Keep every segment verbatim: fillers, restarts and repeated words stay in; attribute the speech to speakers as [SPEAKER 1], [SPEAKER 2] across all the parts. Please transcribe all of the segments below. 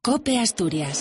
[SPEAKER 1] COPE Asturias.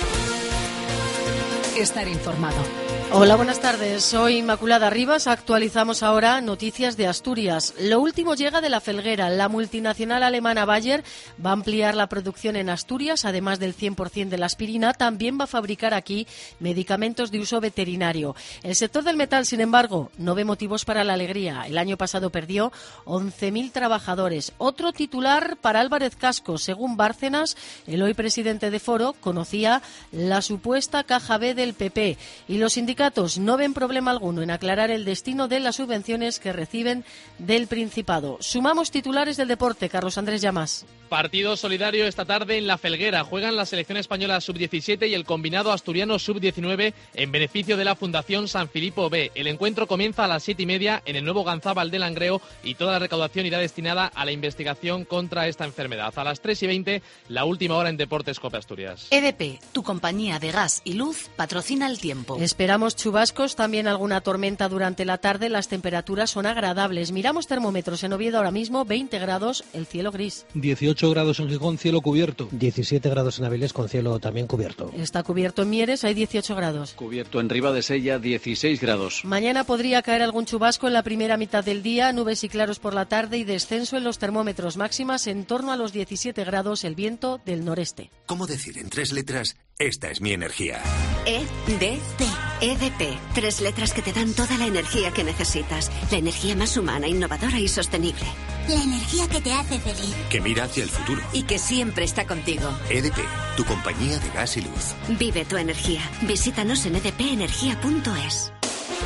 [SPEAKER 1] Estar informado.
[SPEAKER 2] Hola, buenas tardes. Soy Inmaculada Rivas. Actualizamos ahora noticias de Asturias. Lo último llega de La Felguera. La multinacional alemana Bayer va a ampliar la producción en Asturias. Además del cien por ciento de la aspirina, también va a fabricar aquí medicamentos de uso veterinario. El sector del metal, sin embargo, no ve motivos para la alegría. El año pasado perdió once mil trabajadores. Otro titular para Álvarez Casco. Según Bárcenas, el hoy presidente de Foro conocía la supuesta caja B del P P y los sindicatos no ven problema alguno en aclarar el destino de las subvenciones que reciben del Principado. Sumamos titulares del deporte. Carlos Andrés Llamas.
[SPEAKER 3] Partido solidario esta tarde en La Felguera. Juegan la selección española sub diecisiete y el combinado asturiano sub diecinueve en beneficio de la Fundación San Filipo B. El encuentro comienza a las siete y media en el nuevo Ganzábal de Langreo y toda la recaudación irá destinada a la investigación contra esta enfermedad. A las tres y veinte, la última hora en Deportes COPE Asturias.
[SPEAKER 1] E D P, tu compañía de gas y luz, patrocina el tiempo.
[SPEAKER 2] Esperamos chubascos, también alguna tormenta durante la tarde. Las temperaturas son agradables. Miramos termómetros en Oviedo ahora mismo, veinte grados, el cielo gris.
[SPEAKER 4] dieciocho grados en Gijón, cielo cubierto.
[SPEAKER 5] diecisiete grados en Avilés con cielo también cubierto.
[SPEAKER 2] Está cubierto en Mieres, hay dieciocho grados.
[SPEAKER 6] Cubierto en Ribadesella, dieciséis grados.
[SPEAKER 2] Mañana podría caer algún chubasco en la primera mitad del día, nubes y claros por la tarde y descenso en los termómetros, máximas en torno a los diecisiete grados, el viento del noreste.
[SPEAKER 7] ¿Cómo decir en tres letras? Esta es mi energía.
[SPEAKER 8] E D P. E D P. Tres letras que te dan toda la energía que necesitas. La energía más humana, innovadora y sostenible.
[SPEAKER 9] La energía que te hace feliz.
[SPEAKER 7] Que mira hacia el futuro.
[SPEAKER 8] Y que siempre está contigo.
[SPEAKER 7] E D P, tu compañía de gas y luz.
[SPEAKER 8] Vive tu energía. Visítanos en e d p energía punto es.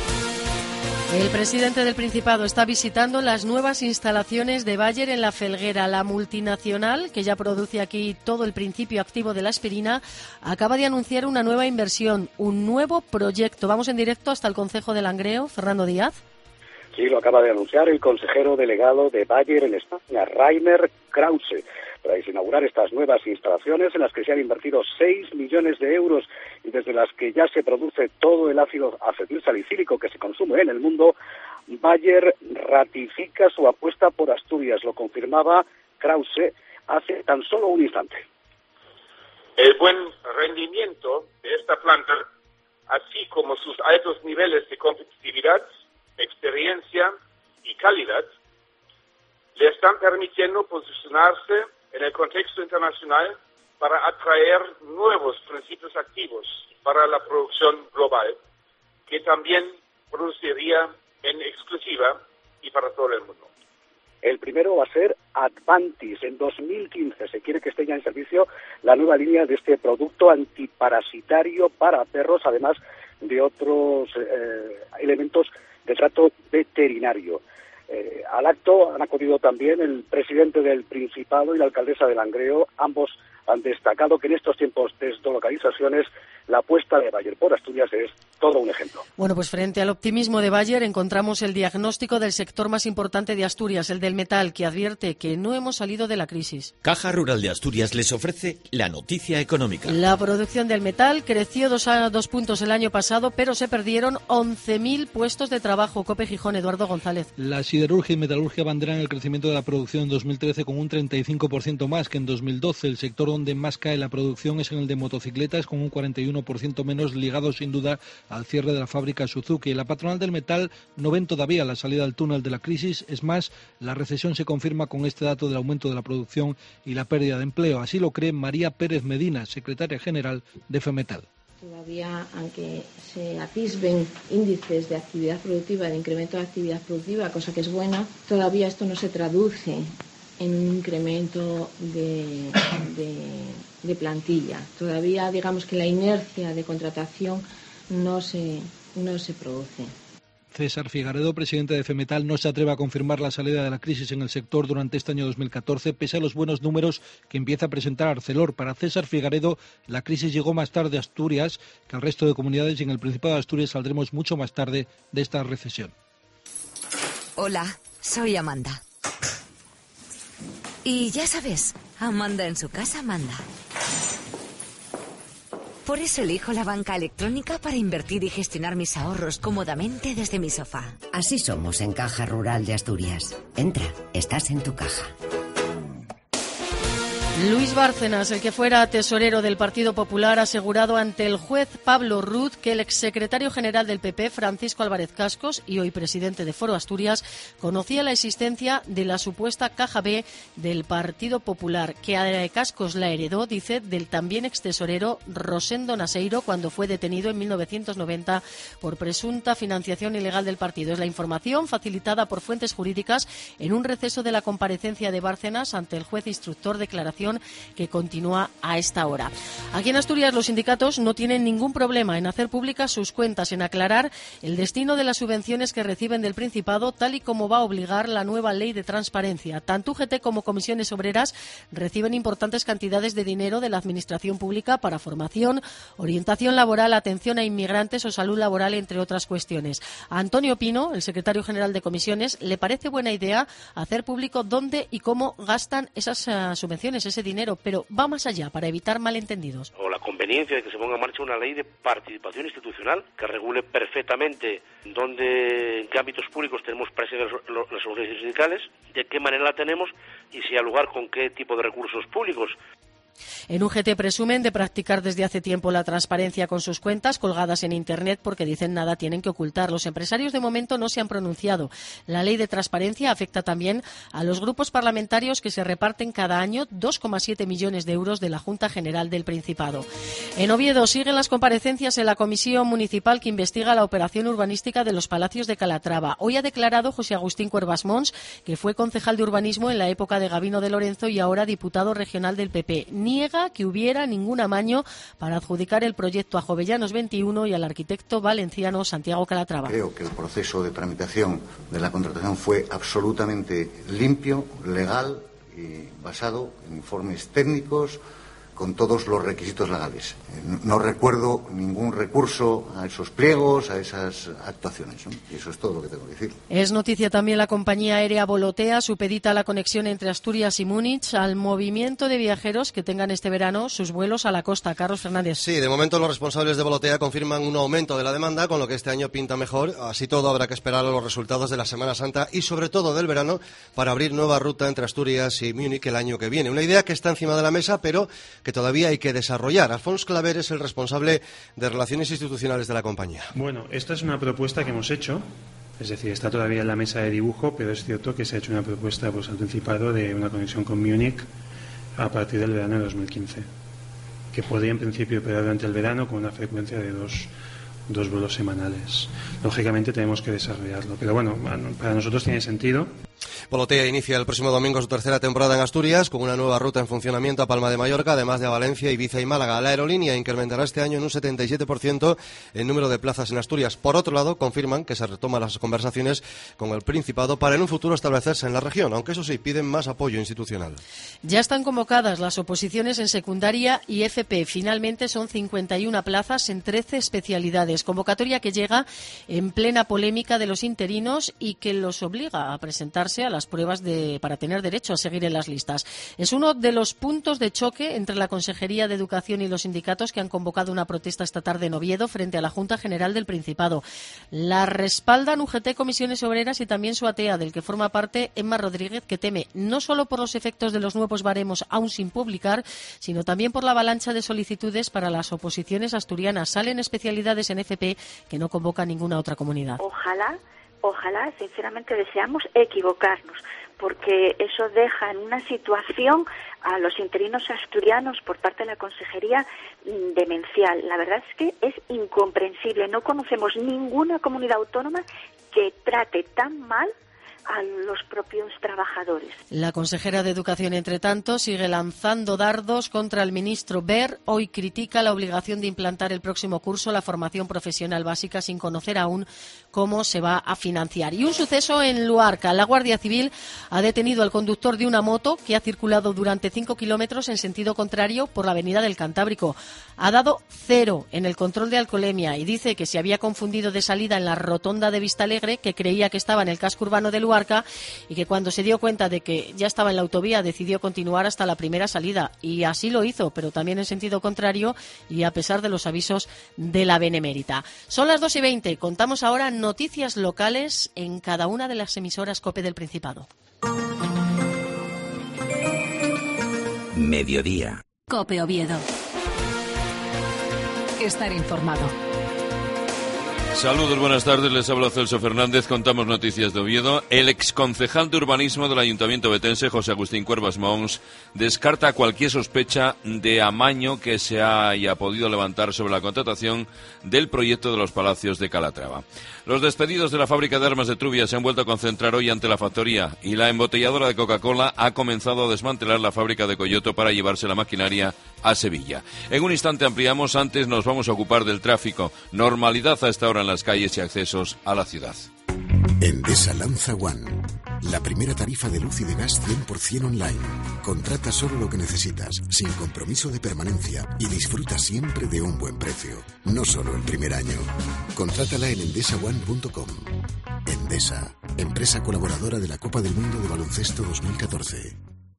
[SPEAKER 2] El presidente del Principado está visitando las nuevas instalaciones de Bayer en La Felguera. La multinacional, que ya produce aquí todo el principio activo de la aspirina, acaba de anunciar una nueva inversión, un nuevo proyecto. Vamos en directo hasta el Concejo de Langreo. Fernando Díaz.
[SPEAKER 10] Sí, lo acaba de anunciar el consejero delegado de Bayer en España, Rainer Krause, para inaugurar estas nuevas instalaciones en las que se han invertido seis millones de euros y desde las que ya se produce todo el ácido acetilsalicílico que se consume en el mundo. Bayer ratifica su apuesta por Asturias, lo confirmaba Krause hace tan solo un instante.
[SPEAKER 11] El buen rendimiento de esta planta, así como sus altos niveles de competitividad, experiencia y calidad, le están permitiendo posicionarse en el contexto internacional para atraer nuevos principios activos para la producción global, que también produciría en exclusiva y para todo el mundo.
[SPEAKER 10] El primero va a ser Advantis. En dos mil quince se quiere que esté ya en servicio la nueva línea de este producto antiparasitario para perros, además de otros eh, elementos de trato veterinario. Eh, al acto han acudido también el presidente del Principado y la alcaldesa de Langreo. Ambos han destacado que en estos tiempos de deslocalizaciones la apuesta de Bayer por Asturias es todo un ejemplo.
[SPEAKER 2] Bueno, pues frente al optimismo de Bayer encontramos el diagnóstico del sector más importante de Asturias, el del metal, que advierte que no hemos salido de la crisis.
[SPEAKER 12] Caja Rural de Asturias les ofrece la noticia económica.
[SPEAKER 2] La producción del metal creció dos, a dos puntos el año pasado, pero se perdieron once mil puestos de trabajo. COPE Gijón, Eduardo González.
[SPEAKER 4] La siderurgia y metalurgia abanderan el crecimiento de la producción en dos mil trece con un treinta y cinco por ciento más que en dos mil doce. El sector donde más cae la producción es en el de motocicletas, con un cuarenta y uno por ciento menos, ligado sin duda al cierre de la fábrica Suzuki. La patronal del metal no ven todavía la salida del túnel de la crisis. Es más, la recesión se confirma con este dato del aumento de la producción y la pérdida de empleo. Así lo cree María Pérez Medina, secretaria general de FEMetal.
[SPEAKER 13] Todavía, aunque se atisben índices de actividad productiva, de incremento de actividad productiva, cosa que es buena, todavía esto no se traduce en un incremento de, de, de plantilla. Todavía, digamos que la inercia de contratación no se, no se produce.
[SPEAKER 4] César Figaredo, presidente de FEMetal, no se atreve a confirmar la salida de la crisis en el sector durante este año dos mil catorce, pese a los buenos números que empieza a presentar Arcelor. Para César Figaredo, la crisis llegó más tarde a Asturias que al resto de comunidades y en el Principado de Asturias saldremos mucho más tarde de esta recesión.
[SPEAKER 14] Hola, soy Amanda. Y ya sabes, Amanda en su casa manda. Por eso elijo la banca electrónica para invertir y gestionar mis ahorros cómodamente desde mi sofá.
[SPEAKER 15] Así somos en Caja Rural de Asturias. Entra, estás en tu caja.
[SPEAKER 2] Luis Bárcenas, el que fuera tesorero del Partido Popular, ha asegurado ante el juez Pablo Ruz que el exsecretario general del P P, Francisco Álvarez Cascos, y hoy presidente de Foro Asturias, conocía la existencia de la supuesta caja B del Partido Popular, que a Cascos la heredó, dice, del también extesorero Rosendo Naseiro cuando fue detenido en mil novecientos noventa por presunta financiación ilegal del partido. Es la información facilitada por fuentes jurídicas en un receso de la comparecencia de Bárcenas ante el juez instructor, declaración que continúa a esta hora. Aquí en Asturias los sindicatos no tienen ningún problema en hacer públicas sus cuentas, en aclarar el destino de las subvenciones que reciben del Principado, tal y como va a obligar la nueva ley de transparencia. Tanto U G T como comisiones obreras reciben importantes cantidades de dinero de la administración pública para formación, orientación laboral, atención a inmigrantes o salud laboral, entre otras cuestiones. A Antonio Pino, el secretario general de comisiones, le parece buena idea hacer público dónde y cómo gastan esas uh, subvenciones, ese dinero, pero va más allá para evitar malentendidos.
[SPEAKER 15] O la conveniencia de que se ponga en marcha una ley de participación institucional que regule perfectamente dónde, en qué ámbitos públicos tenemos presentes las organizaciones sindicales, de qué manera la tenemos y si al lugar con qué tipo de recursos públicos.
[SPEAKER 2] En U G T presumen de practicar desde hace tiempo la transparencia con sus cuentas colgadas en Internet porque dicen nada tienen que ocultar. Los empresarios de momento no se han pronunciado. La ley de transparencia afecta también a los grupos parlamentarios que se reparten cada año dos coma siete millones de euros de la Junta General del Principado. En Oviedo siguen las comparecencias en la comisión municipal que investiga la operación urbanística de los Palacios de Calatrava. Hoy ha declarado José Agustín Cuervas Mons, que fue concejal de urbanismo en la época de Gabino de Lorenzo y ahora diputado regional del P P. Niega que hubiera ningún amaño para adjudicar el proyecto a Jovellanos veintiuno y al arquitecto valenciano Santiago Calatrava.
[SPEAKER 16] Creo que el proceso de tramitación de la contratación fue absolutamente limpio, legal y basado en informes técnicos con todos los requisitos legales. No recuerdo ningún recurso a esos pliegos, a esas actuaciones, ¿no? Y eso es todo lo que tengo que decir.
[SPEAKER 2] Es noticia también la compañía aérea Volotea supedita la conexión entre Asturias y Múnich al movimiento de viajeros que tengan este verano sus vuelos a la costa. Carlos Fernández.
[SPEAKER 17] Sí, de momento los responsables de Volotea confirman un aumento de la demanda, con lo que este año pinta mejor. Así todo habrá que esperar a los resultados de la Semana Santa y sobre todo del verano para abrir nueva ruta entre Asturias y Múnich el año que viene. Una idea que está encima de la mesa, pero que todavía hay que desarrollar. Alfonso Claver es el responsable de Relaciones Institucionales de la compañía.
[SPEAKER 18] Bueno, esta es una propuesta que hemos hecho, es decir, está todavía en la mesa de dibujo, pero es cierto que se ha hecho una propuesta pues, al Principado de una conexión con Múnich a partir del verano de dos mil quince, que podría en principio operar durante el verano con una frecuencia de dos, dos vuelos semanales. Lógicamente tenemos que desarrollarlo, pero bueno, para nosotros tiene sentido.
[SPEAKER 17] Volotea inicia el próximo domingo su tercera temporada en Asturias con una nueva ruta en funcionamiento a Palma de Mallorca, además de a Valencia, Ibiza y Málaga. La aerolínea incrementará este año en un setenta y siete por ciento el número de plazas en Asturias. Por otro lado, confirman que se retoman las conversaciones con el Principado para en un futuro establecerse en la región, aunque eso sí, piden más apoyo institucional.
[SPEAKER 2] Ya están convocadas las oposiciones en secundaria y F P. Finalmente son cincuenta y una plazas en trece especialidades. Convocatoria que llega en plena polémica de los interinos y que los obliga a presentarse a las pruebas de, para tener derecho a seguir en las listas. Es uno de los puntos de choque entre la Consejería de Educación y los sindicatos que han convocado una protesta esta tarde en Oviedo frente a la Junta General del Principado. La respaldan U G T, Comisiones Obreras y también su A T E A, del que forma parte Emma Rodríguez, que teme no solo por los efectos de los nuevos baremos aún sin publicar, sino también por la avalancha de solicitudes para las oposiciones asturianas. Salen especialidades en F P que no convoca ninguna otra comunidad.
[SPEAKER 19] Ojalá Ojalá, sinceramente, deseamos equivocarnos, porque eso deja en una situación a los interinos asturianos por parte de la Consejería demencial. La verdad es que es incomprensible. No conocemos ninguna comunidad autónoma que trate tan mal a los propios trabajadores.
[SPEAKER 2] La consejera de Educación, entre tanto, sigue lanzando dardos contra el ministro Wert. Hoy critica la obligación de implantar el próximo curso la formación profesional básica sin conocer aún cómo se va a financiar. Y un suceso en Luarca. La Guardia Civil ha detenido al conductor de una moto que ha circulado durante cinco kilómetros en sentido contrario por la avenida del Cantábrico. Ha dado cero en el control de alcoholemia y dice que se había confundido de salida en la rotonda de Vistalegre, que creía que estaba en el casco urbano de Luarca, y que cuando se dio cuenta de que ya estaba en la autovía decidió continuar hasta la primera salida, y así lo hizo, pero también en sentido contrario y a pesar de los avisos de la Benemérita. Son las dos y veinte, contamos ahora noticias locales en cada una de las emisoras COPE del Principado.
[SPEAKER 20] mediodía.
[SPEAKER 1] COPE Oviedo. Estar informado.
[SPEAKER 21] Saludos, buenas tardes, les habla Celso Fernández, contamos noticias de Oviedo. El exconcejal de urbanismo del Ayuntamiento betense, José Agustín Cuervas Mons, descarta cualquier sospecha de amaño que se haya podido levantar sobre la contratación del proyecto de los Palacios de Calatrava. Los despedidos de la fábrica de armas de Trubia se han vuelto a concentrar hoy ante la factoría y la embotelladora de Coca-Cola ha comenzado a desmantelar la fábrica de Coyoto para llevarse la maquinaria a Sevilla. En un instante ampliamos, antes nos vamos a ocupar del tráfico. Normalidad a esta hora en las calles y accesos a la ciudad.
[SPEAKER 22] Endesa lanza One, la primera tarifa de luz y de gas cien por ciento online. Contrata solo lo que necesitas, sin compromiso de permanencia y disfruta siempre de un buen precio. No solo el primer año. Contrátala en endesa one punto com. Endesa, empresa colaboradora de la Copa del Mundo de Baloncesto dos mil catorce.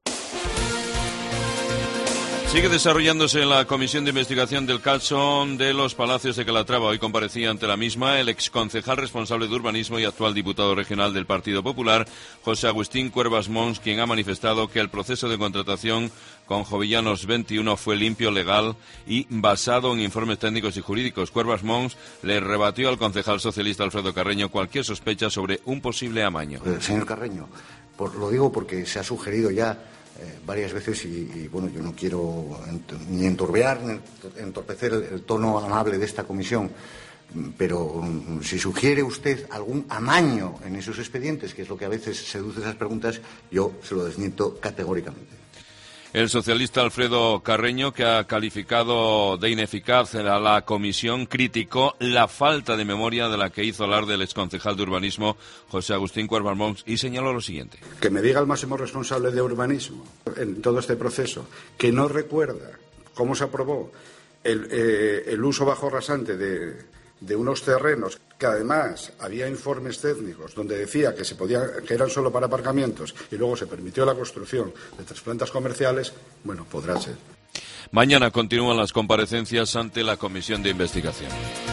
[SPEAKER 21] Sigue desarrollándose la comisión de investigación del caso de los Palacios de Calatrava. Hoy comparecía ante la misma el exconcejal responsable de urbanismo y actual diputado regional del Partido Popular, José Agustín Cuervas Mons, quien ha manifestado que el proceso de contratación con Jovellanos veintiuno fue limpio, legal y basado en informes técnicos y jurídicos. Cuervas Mons le rebatió al concejal socialista Alfredo Carreño cualquier sospecha sobre un posible amaño.
[SPEAKER 16] Eh, señor Carreño, por, lo digo porque se ha sugerido ya Eh, varias veces y, y bueno, yo no quiero ent ni enturbiar ni entorpecer el, el tono amable de esta comisión, pero um, si sugiere usted algún amaño en esos expedientes, que es lo que a veces seduce esas preguntas, yo se lo desmiento categóricamente.
[SPEAKER 21] El socialista Alfredo Carreño, que ha calificado de ineficaz a la comisión, criticó la falta de memoria de la que hizo alarde el exconcejal de urbanismo, José Agustín Cuervas Mons, y señaló lo siguiente.
[SPEAKER 23] Que me diga el máximo responsable de urbanismo en todo este proceso, que no recuerda cómo se aprobó el, eh, el uso bajo rasante de, de unos terrenos, que además había informes técnicos donde decía que se podía, que eran solo para aparcamientos y luego se permitió la construcción de tres plantas comerciales, bueno, podrá ser.
[SPEAKER 21] Mañana continúan las comparecencias ante la comisión de investigación.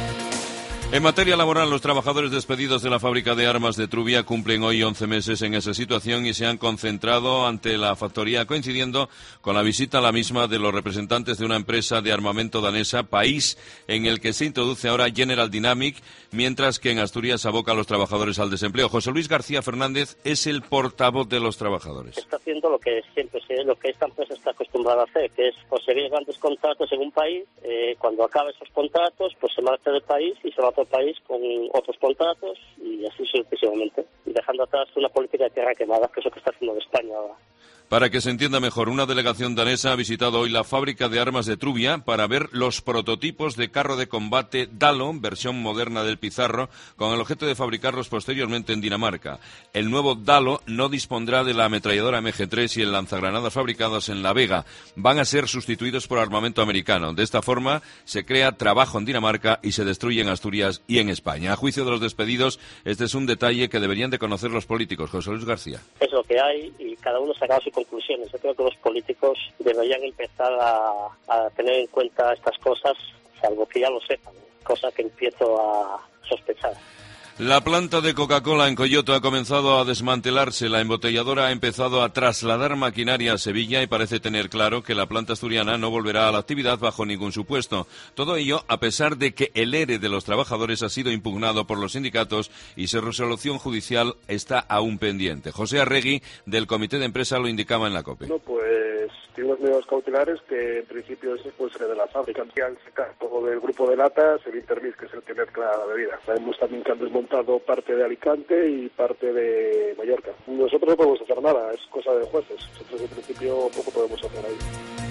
[SPEAKER 21] En materia laboral, los trabajadores despedidos de la fábrica de armas de Trubia cumplen hoy once meses en esa situación y se han concentrado ante la factoría, coincidiendo con la visita a la misma de los representantes de una empresa de armamento danesa, país en el que se introduce ahora General Dynamic, mientras que en Asturias aboca a los trabajadores al desempleo. José Luis García Fernández es el portavoz de los trabajadores.
[SPEAKER 24] Está haciendo lo que siempre lo que esta empresa está acostumbrada a hacer, que es conseguir grandes contratos en un país. Eh, cuando acabe esos contratos, pues se marcha del país y se va a otro país con otros contratos y así sucesivamente, dejando atrás una política de tierra quemada, que es lo que está haciendo España ahora.
[SPEAKER 21] Para que se entienda mejor, una delegación danesa ha visitado hoy la fábrica de armas de Trubia para ver los prototipos de carro de combate Dalo, versión moderna del Pizarro, con el objeto de fabricarlos posteriormente en Dinamarca. El nuevo Dalo no dispondrá de la ametralladora eme ge tres y el lanzagranadas fabricados en La Vega. Van a ser sustituidos por armamento americano. De esta forma, se crea trabajo en Dinamarca y se destruye en Asturias y en España. A juicio de los despedidos, este es un detalle que deberían de conocer los políticos. José Luis García.
[SPEAKER 24] Es lo que hay y cada uno saca sus conclusiones. Yo creo que los políticos deberían empezar a, a tener en cuenta estas cosas, salvo que ya lo sepan, cosa que empiezo a sospechar.
[SPEAKER 21] La planta de Coca-Cola en Coyoto ha comenzado a desmantelarse. La embotelladora ha empezado a trasladar maquinaria a Sevilla y parece tener claro que la planta asturiana no volverá a la actividad bajo ningún supuesto. Todo ello a pesar de que el ERE de los trabajadores ha sido impugnado por los sindicatos y su resolución judicial está aún pendiente. José Arregui, del Comité de Empresa, lo indicaba en la COPE.
[SPEAKER 10] No, pues tiene unos medios cautelares que en principio eso puede ser de la fábrica. Que han sacado todo del grupo de latas, el Intermix, que es el que mezcla la bebida. Sabemos también que han desmontado parte de Alicante y parte de Mallorca. Nosotros no podemos hacer nada, es cosa de jueces. Nosotros en principio poco podemos hacer ahí.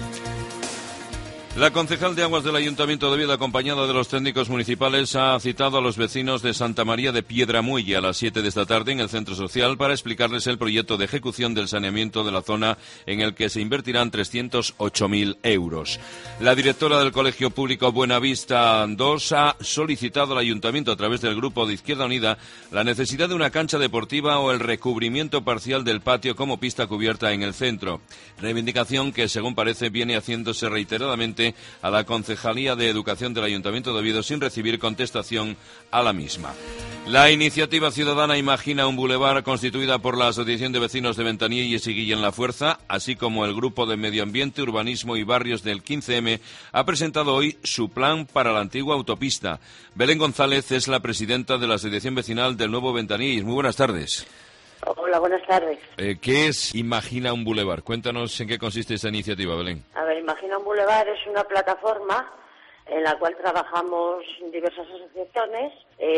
[SPEAKER 21] La concejal de Aguas del Ayuntamiento de Oviedo, acompañada de los técnicos municipales, ha citado a los vecinos de Santa María de Piedramuelle a las siete de esta tarde en el Centro Social para explicarles el proyecto de ejecución del saneamiento de la zona en el que se invertirán trescientos ocho mil euros. La directora del Colegio Público Buenavista dos ha solicitado al Ayuntamiento, a través del Grupo de Izquierda Unida, la necesidad de una cancha deportiva o el recubrimiento parcial del patio como pista cubierta en el centro. Reivindicación que, según parece, viene haciéndose reiteradamente a la Concejalía de Educación del Ayuntamiento de Oviedo sin recibir contestación a la misma. La iniciativa ciudadana Imagina un Boulevard, constituida por la Asociación de Vecinos de Ventaniellos y Guillén La Fuerza, así como el Grupo de Medio Ambiente, Urbanismo y Barrios del quince eme, ha presentado hoy su plan para la antigua autopista. Belén González es la presidenta de la Asociación Vecinal del Nuevo Ventaniellos. Muy buenas tardes.
[SPEAKER 3] Hola, buenas tardes.
[SPEAKER 21] Eh, ¿Qué es Imagina un Boulevard? Cuéntanos en qué consiste esta iniciativa, Belén.
[SPEAKER 3] A ver, Imagina un Boulevard es una plataforma en la cual trabajamos diversas asociaciones,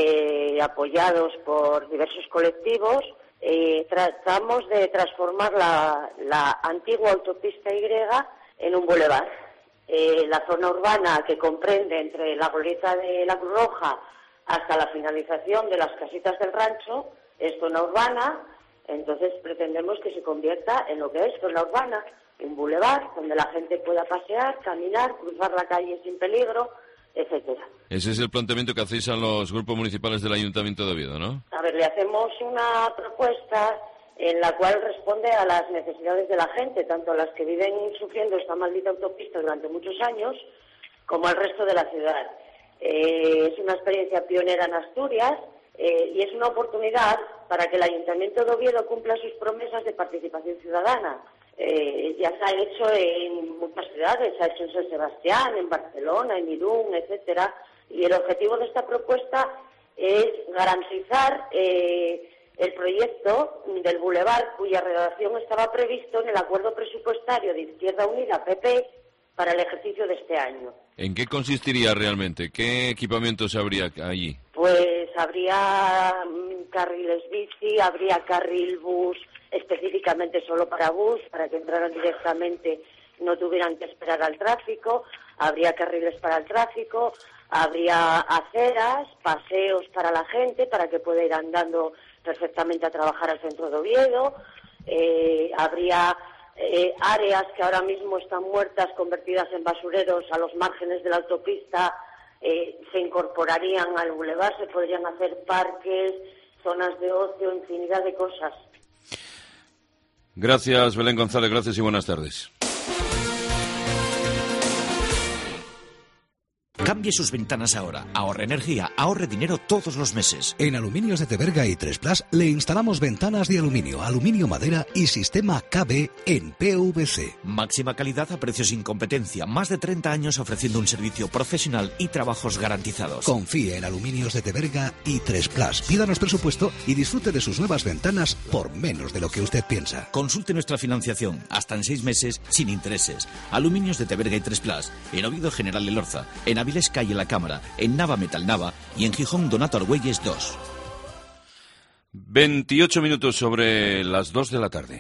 [SPEAKER 3] eh, apoyados por diversos colectivos. Eh, tratamos de transformar la, la antigua autopista Y en un boulevard. Eh, la zona urbana que comprende entre la glorieta de la Cruz Roja hasta la finalización de las casitas del rancho es zona urbana, entonces pretendemos que se convierta en lo que es zona urbana, un bulevar donde la gente pueda pasear, caminar, cruzar la calle sin peligro, etcétera.
[SPEAKER 21] Ese es el planteamiento que hacéis a los grupos municipales del Ayuntamiento de Oviedo, ¿no?
[SPEAKER 3] A ver, le hacemos una propuesta en la cual responde a las necesidades de la gente, tanto a las que viven sufriendo esta maldita autopista durante muchos años, como al resto de la ciudad. Eh, es una experiencia pionera en Asturias eh, y es una oportunidad para que el Ayuntamiento de Oviedo cumpla sus promesas de participación ciudadana. Eh, ya se ha hecho en muchas ciudades, se ha hecho en San Sebastián, en Barcelona, en Irún, etcétera, y el objetivo de esta propuesta es garantizar eh, el proyecto del bulevar, cuya redacción estaba previsto en el acuerdo presupuestario de Izquierda Unida P P para el ejercicio de este año.
[SPEAKER 21] ¿En qué consistiría realmente? ¿Qué equipamientos habría allí?
[SPEAKER 3] Pues habría mm, carriles bici, habría carril bus específicamente solo para bus, para que entraran directamente, no tuvieran que esperar al tráfico, habría carriles para el tráfico, habría aceras, paseos para la gente, para que pueda ir andando perfectamente a trabajar al centro de Oviedo, eh, habría eh, áreas que ahora mismo están muertas, convertidas en basureros a los márgenes de la autopista, eh, se incorporarían al bulevar, se podrían hacer parques, zonas de ocio, infinidad de cosas.
[SPEAKER 21] Gracias, Belén González, gracias y buenas tardes.
[SPEAKER 12] Cambie sus ventanas ahora. Ahorre energía, ahorre dinero todos los meses.
[SPEAKER 5] En Aluminios de Teberga y tres plus le instalamos ventanas de aluminio, aluminio madera y sistema K B en P V C.
[SPEAKER 12] Máxima calidad a precios sin competencia. Más de treinta años ofreciendo un servicio profesional y trabajos garantizados.
[SPEAKER 5] Confíe en Aluminios de Teberga y tres plus. Pídanos presupuesto y disfrute de sus nuevas ventanas por menos de lo que usted piensa.
[SPEAKER 12] Consulte nuestra financiación hasta en seis meses sin intereses. Aluminios de Teberga y tres plus. En Oviedo General Elorza. En Avilés Calle La Cámara, en Nava Metal Nava y en Gijón Donato Argüelles dos.
[SPEAKER 21] veintiocho minutos sobre las dos de la tarde.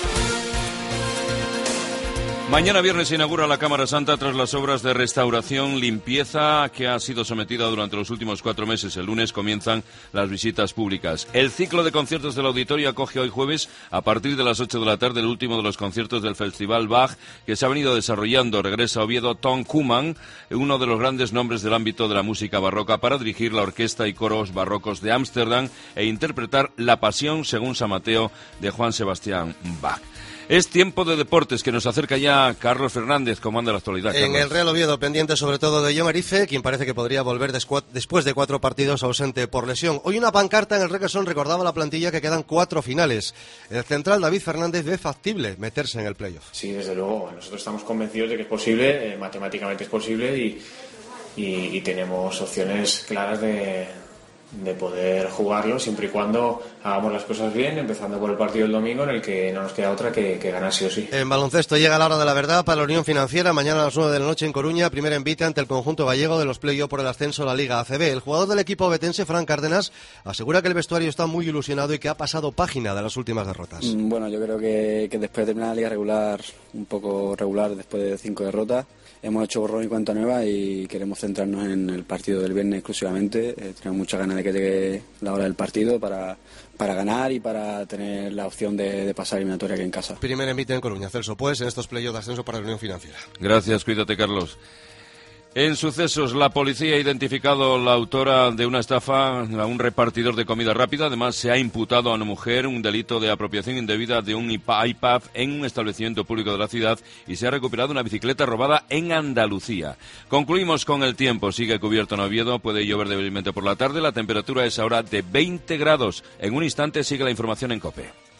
[SPEAKER 21] Mañana viernes se inaugura la Cámara Santa tras las obras de restauración, limpieza que ha sido sometida durante los últimos cuatro meses. El lunes comienzan las visitas públicas. El ciclo de conciertos del auditorio acoge hoy jueves, a partir de las ocho de la tarde, el último de los conciertos del Festival Bach que se ha venido desarrollando. Regresa a Oviedo Tom Koeman, uno de los grandes nombres del ámbito de la música barroca, para dirigir la orquesta y coros barrocos de Ámsterdam e interpretar La Pasión según San Mateo de Juan Sebastián Bach. Es tiempo de deportes, que nos acerca ya Carlos Fernández, comanda la actualidad.
[SPEAKER 17] En
[SPEAKER 21] Carlos.
[SPEAKER 17] el Real Oviedo, pendiente sobre todo de Jon Erice, quien parece que podría volver después de cuatro partidos ausente por lesión. Hoy una pancarta en el Requesón recordaba a la plantilla que quedan cuatro finales. El central David Fernández ve factible meterse en el playoff.
[SPEAKER 6] Sí, desde luego. Nosotros estamos convencidos de que es posible, eh, matemáticamente es posible y, y, y tenemos opciones claras de... de poder jugarlo siempre y cuando hagamos las cosas bien, empezando por el partido del domingo, en el que no nos queda otra que, que ganar sí o sí.
[SPEAKER 17] En baloncesto llega la hora de la verdad para la Unión Financiera. Mañana a las nueve de la noche en Coruña, primer envite ante el conjunto gallego de los play-off por el ascenso a la Liga A C B. El jugador del equipo betense, Fran Cárdenas, asegura que el vestuario está muy ilusionado y que ha pasado página de las últimas derrotas.
[SPEAKER 20] Bueno, yo creo que, que después de terminar la Liga regular, un poco regular después de cinco derrotas, hemos hecho borrón y cuenta nueva y queremos centrarnos en el partido del viernes exclusivamente. Eh, tenemos muchas ganas de que llegue la hora del partido para, para ganar y para tener la opción de, de pasar eliminatoria aquí en casa.
[SPEAKER 17] Primer envite en Coruña, Celso, pues en estos playoffs de ascenso para la Unión Financiera.
[SPEAKER 21] Gracias, cuídate, Carlos. En sucesos, la policía ha identificado la autora de una estafa a un repartidor de comida rápida. Además, se ha imputado a una mujer un delito de apropiación indebida de un iPad en un establecimiento público de la ciudad y se ha recuperado una bicicleta robada en Andalucía. Concluimos con el tiempo. Sigue cubierto en Oviedo, puede llover débilmente por la tarde. La temperatura es ahora de veinte grados. En un instante sigue la información en COPE.